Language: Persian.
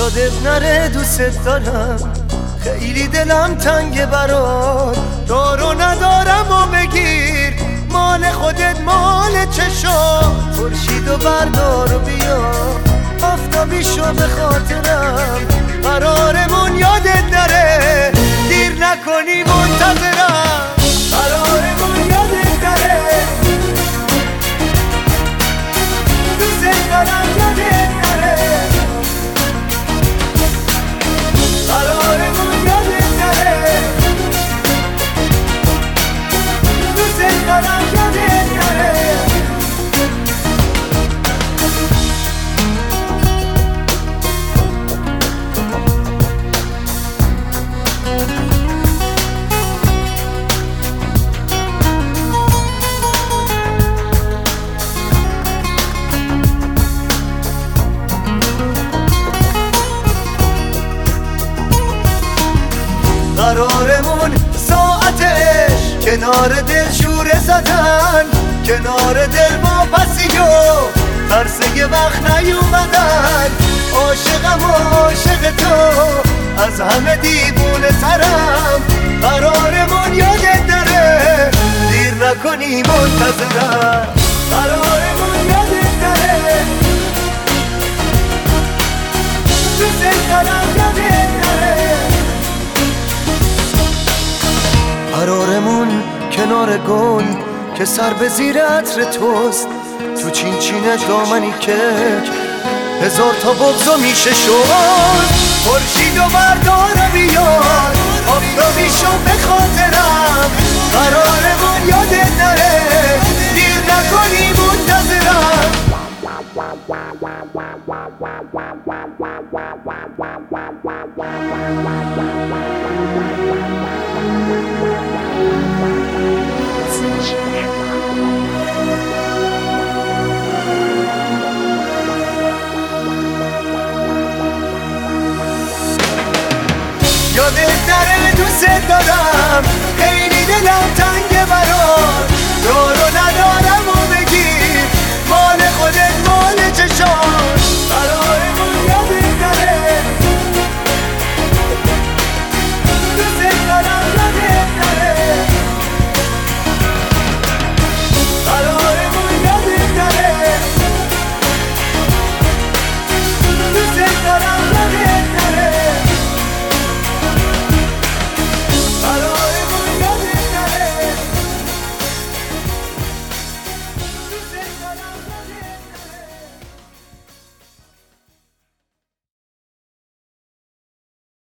یادت نره دوست دارم، خیلی دلم تنگه برات. دارو ندارم و بگیر، مال خودت مال چشم. خورشیدو بردار و بیا، آفتابی شو به خاطرم. قرارمون یادت نره، دیر نکنی منتظرم. قرارمون یادت نره، دوست دارم یادت نره. قرارمون یادت نره، دوست دارم یادت نره. قرارمون ساعتش کنار دل شوره زدن، کنار دل با پسیو ترس یه وقت نیومدن. عاشقم و عاشق تو، از همه دیوونه ترم. قرارمون یادت نره، دیر نکنی منتظرم. قرارمون یادت نره، دوست دارم یادت نره. قرارمون کنار گل که سر به زیر عطر توست، تو چین چینش دامنی کک هزار تا بغضا میشه شد. خورشیدو بردار و بیار، آفتابی شو به خاطرم. قرارمون یادت نره، دیر نکنی منتظرم. یادت نره دوست دارم،